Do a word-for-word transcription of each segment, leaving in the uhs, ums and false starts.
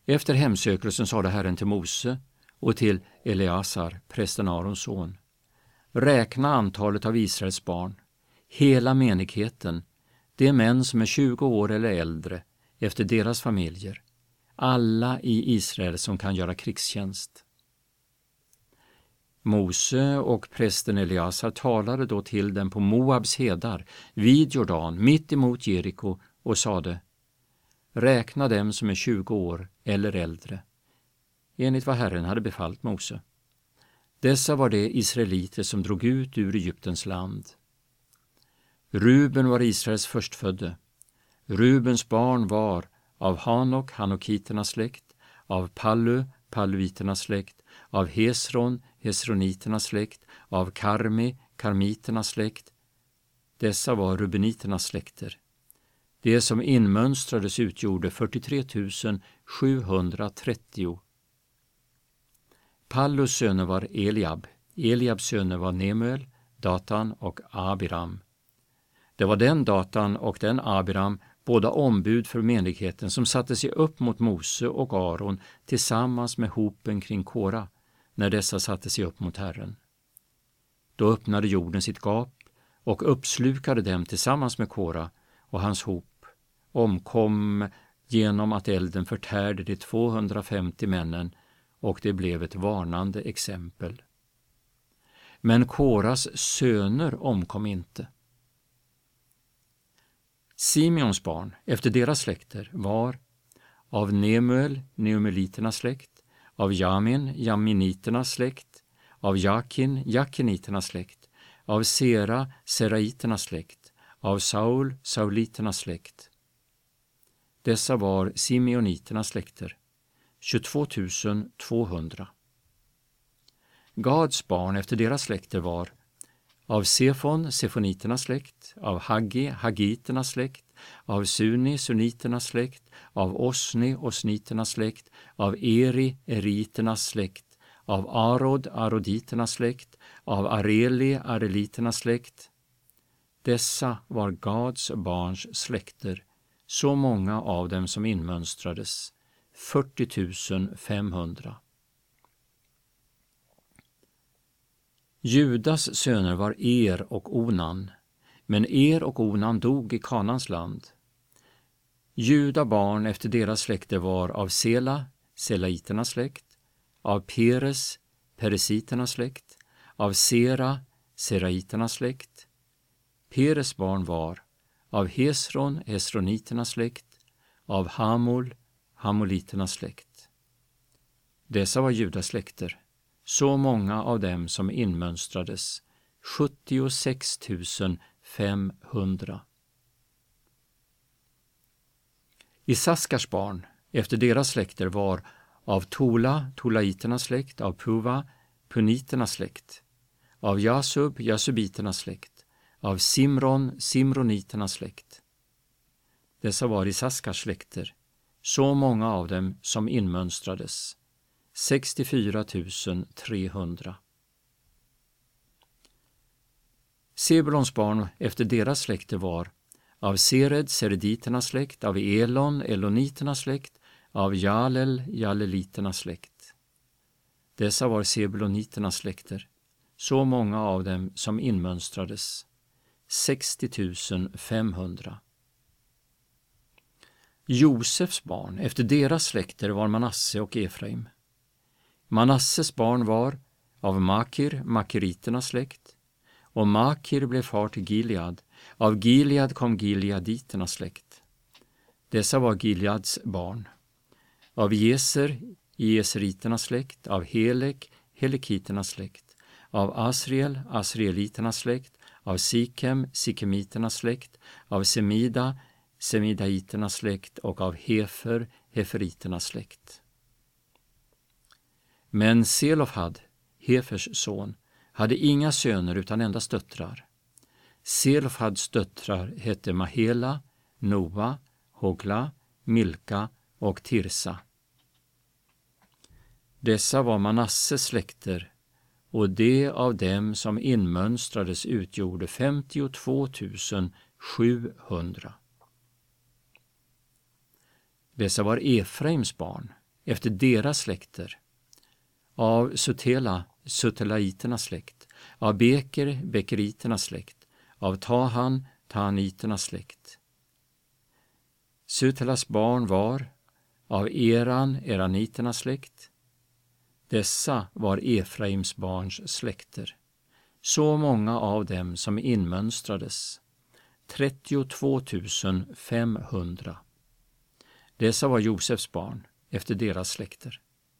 Efter hemsökelsen sade Herren till Mose och till Eleasar, prästen Arons son: räkna antalet av Israels barn, hela menigheten, de män som är tjugo år eller äldre, efter deras familjer, alla i Israel som kan göra krigstjänst. Mose och prästen Eleasar talade då till dem på Moabs hedar, vid Jordan, mitt emot Jeriko, och sade: räkna dem som är tjugo år eller äldre, enligt vad Herren hade befallt Mose. Dessa var de israeliter som drog ut ur Egyptens land. Ruben var Israels förstfödde. Rubens barn var av Hanok, hanokiternas släkt, av Pallu, palluiternas släkt, av Hesron, hesroniternas släkt, av Karmi, karmiternas släkt. Dessa var rubeniternas släkter. Det som inmönstrades utgjorde fyrtiotre tusen sjuhundratrettio. Pallus söner var Eliab, Eliabs söner var Nemuel, Datan och Abiram. Det var den Datan och den Abiram, båda ombud för menigheten, som satte sig upp mot Mose och Aron tillsammans med hopen kring Kora, när dessa satte sig upp mot Herren. Då öppnade jorden sitt gap och uppslukade dem tillsammans med Kora, och hans hop omkom genom att elden förtärde de tvåhundrafemtio männen, och det blev ett varnande exempel. Men Koras söner omkom inte. Simeons barn efter deras släkter var av Nemuel, neumeliternas släkt, av Jamin, jaminiternas släkt, av Jakin, jakiniternas släkt, av Sera, seraiternas släkt, av Saul, sauliternas släkt. Dessa var simeoniternas släkter, tjugotvå tusen tvåhundra. Gads barn efter deras släkter var av Sefon, sefoniternas släkt, av Haggi, haggiternas släkt, av Suni, suniternas släkt, av Osni, osniternas släkt, av Eri, eriternas släkt, av Arod, aroditernas släkt, av Areli, areliternas släkt. Dessa var Gads barns släkter, så många av dem som inmönstrades, fyrtio tusen femhundra. Judas söner var Er och Onan, men Er och Onan dog i Kanans land. Juda barn efter deras släkter var av Sela, selaiternas släkt, av Peres, peresiternas släkt, av Sera, seraiternas släkt. Peres barn var av Hesron, hesroniternas släkt, av Hamul, hamoliternas släkt. Dessa var Judas släkter, så många av dem som inmönstrades, sjuttiosex tusen femhundra. Isaskars barn efter deras släkter var av Tola, tolaiternas släkt, av Puva, puniternas släkt, av Jasub, jasubiternas släkt, av Simron, simroniternas släkt. Dessa var Isaskars släkter, så många av dem som inmönstrades, sextiofyra tusen trehundra. Sebulons barn efter deras släkter var av Sered, serediternas släkt, av Elon, eloniternas släkt, av Jalel, jaleliternas släkt. Dessa var sebuloniternas släkter, så många av dem som inmönstrades, sextio tusen femhundra. Josefs barn efter deras släkter var Manasse och Efraim. Manasses barn var av Makir, makiriternas släkt, och Makir blev far till Gilead. Av Gilead kom gileaditernas släkt. Dessa var Gileads barn. Av Jeser, jeseriternas släkt, av Helek, helekiternas släkt, av Asriel, asrieliternas släkt, av Sikem, sikemiternas släkt, av Semida, semidaiternas släkt, och av Hefer, heferiternas släkt. Men Selofhad, Hefers son, hade inga söner utan endast döttrar. Selofhads döttrar hette Mahela, Noa, Hogla, Milka och Tirsa. Dessa var Manasses släkter, och det av dem som inmönstrades utgjorde femtiotvå tusen sjuhundra. Dessa var Efraims barn efter deras släkter. Av Sutela, sutelaiternas släkt. Av Beker, bekeriternas släkt. Av Tahan, tahaniternas släkt. Sutelas barn var av Eran, eraniternas släkt. Dessa var Efraims barns släkter. Så många av dem som inmönstrades, trettiotvå tusen femhundra. Dessa var Josefs barn efter deras släkter.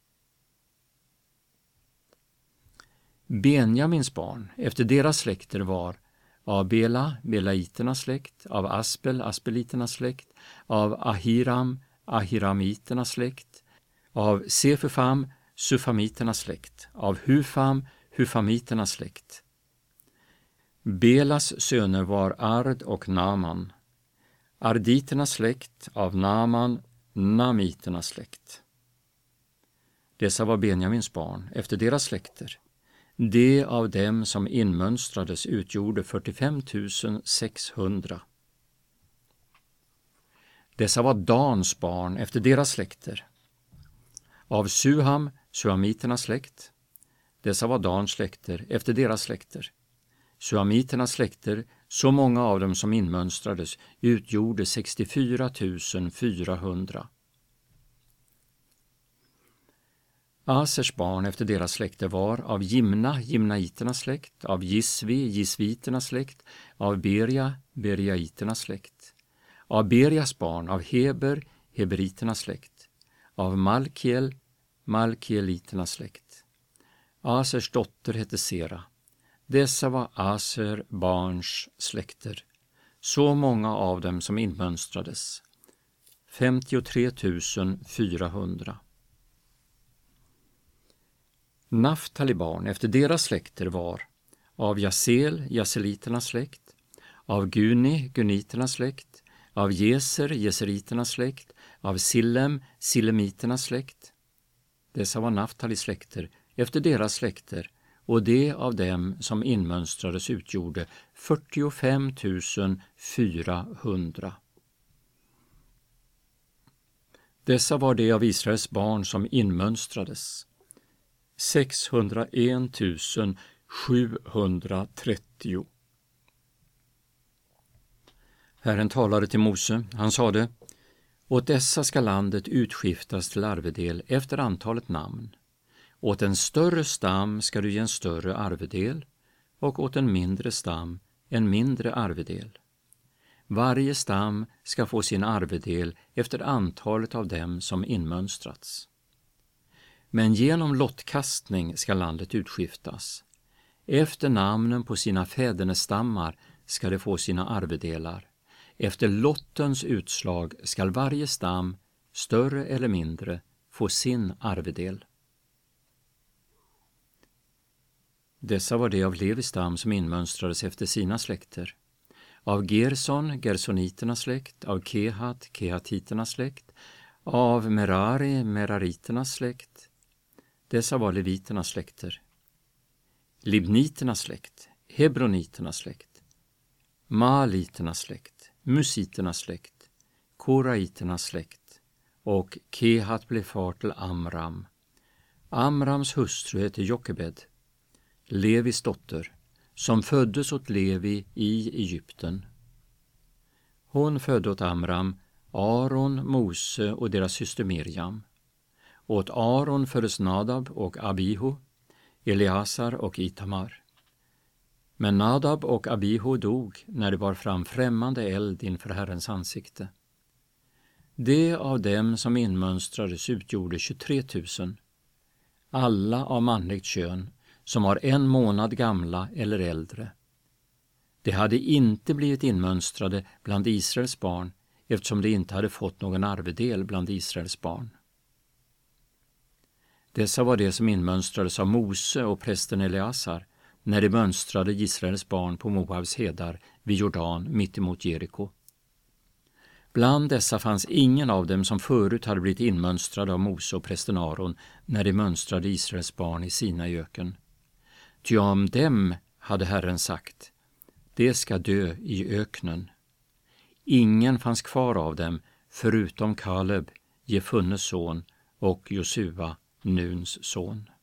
Benjamins barn efter deras släkter var av Bela, belaiternas släkt, av Aspel, aspeliternas släkt, av Ahiram, ahiramiternas släkt, av Sefufam, sufamiternas släkt, av Hufam, hufamiternas släkt. Belas söner var Ard och Naaman. Arditernas släkt, av Naaman, Naamiternas släkt. Dessa var Benjamins barn efter deras släkter. De av dem som inmönstrades utgjorde fyrtiofem tusen sexhundra. Dessa var Dans barn efter deras släkter. Av Suham, suamiternas släkt. Dessa var Dans släkter efter deras släkter. Suamiternas släkter, så många av dem som inmönstrades, utgjorde sextiofyra tusen fyrahundra. Asers barn efter deras släkter var av Jimna, jimnaiternas släkt, av Jisvi, jisviternas släkt, av Beria, beriaiternas släkt, av Berias barn, av Heber, heberiternas släkt, av Malkiel, malkieliternas släkt. Asers dotter hette Sera. Dessa var Aser barns släkter, så många av dem som inmönstrades, femtiotre tusen fyrahundra. Naftali barn efter deras släkter var av Jasel, jaseliternas släkt, av Guni, guniternas släkt, av Jeser, jeseriternas släkt, av Sillem, sillemiternas släkt. Dessa var Naftalis släkter efter deras släkter, och det av dem som inmönstrades utgjorde fyrtiofem tusen fyrahundra. Dessa var det av Israels barn som inmönstrades, sexhundraen tusen sjuhundratrettio. Herren talade till Mose, han sade: åt dessa ska landet utskiftas till arvedel efter antalet namn. Åt en större stam ska du ge en större arvedel, och åt en mindre stam en mindre arvedel. Varje stam ska få sin arvedel efter antalet av dem som inmönstrats. Men genom lottkastning ska landet utskiftas. Efter namnen på sina fädernestammar ska de få sina arvedelar. Efter lottens utslag ska varje stam, större eller mindre, få sin arvedel. Dessa var de av Levis stam som inmönstrades efter sina släkter. Av Gerson, gersoniternas släkt, av Kehat, kehatiternas släkt, av Merari, merariternas släkt. Dessa var leviternas släkter. Libniternas släkt, hebroniternas släkt, maaliternas släkt, musiternas släkt, koraiternas släkt, och Kehat blev far till Amram. Amrams hustru hette Jokebed, Levis dotter, som föddes åt Levi i Egypten. Hon födde åt Amram Aron, Mose och deras syster Mirjam. Åt Aron föddes Nadab och Abihu, Eleazar och Itamar. Men Nadab och Abihu dog när det var fram främmande eld inför Herrens ansikte. Det av dem som inmönstrades utgjorde tjugotre tusen, alla av manligt kön, som var en månad gamla eller äldre. De hade inte blivit inmönstrade bland Israels barn, eftersom de inte hade fått någon arvedel bland Israels barn. Dessa var det som inmönstrades av Mose och prästen Eleazar när de mönstrade Israels barn på Moabs hedar vid Jordan mitt emot Jeriko. Bland dessa fanns ingen av dem som förut hade blivit inmönstrade av Mose och prästen Aron när de mönstrade Israels barn i Sinai öken. Ty om dem hade Herren sagt: det ska dö i öknen. Ingen fanns kvar av dem förutom Kaleb, Jefunnes son, och Josua, Nuns son.